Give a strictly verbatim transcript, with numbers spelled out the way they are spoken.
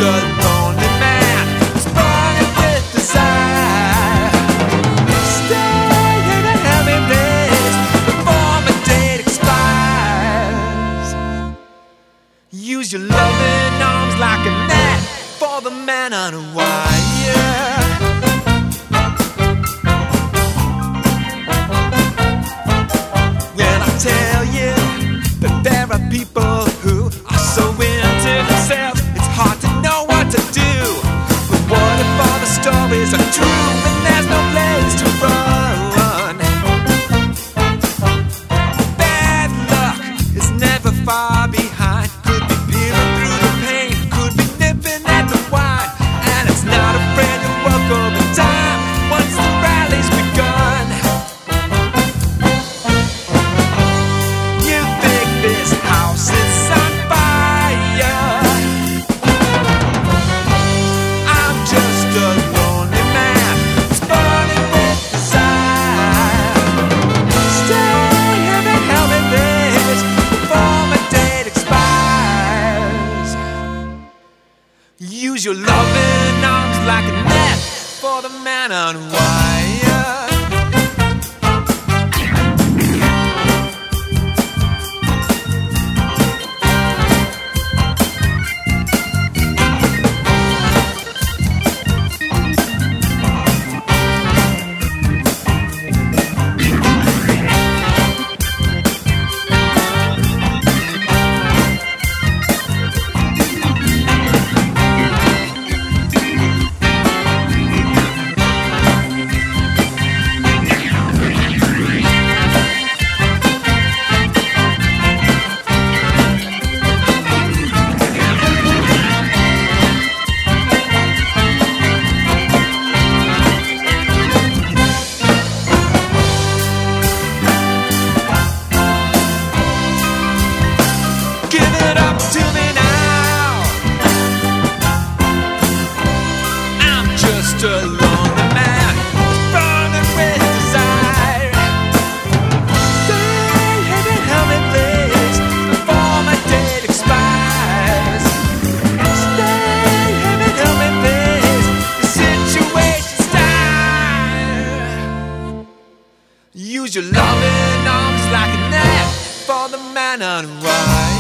a lonely man, who's burning with desire. Stay in a heavy place before my date expires. Use your loving arms like a net for the man on a wire. When I tell you that there are people who are so into themselves, it's hard to know what to do. But what if all the stories are true and there's no place to run? Bad luck is never far behind. Could be peering through the pain, could be nipping at the wine, and it's not afraid to walk over time once the rally's begun. You think this house is on fire? I'm just a lonely man who's burning with desire. Stay in the healthy place before my date expires. Use your loving arms like a net for the man on wire. Give it up to me now. I'm just a lonely man who's burning with desire. Stay in a healthy place before my date expires. Stay in a healthy place, the situation's dire. Use your loving arms like a net for the man on wire.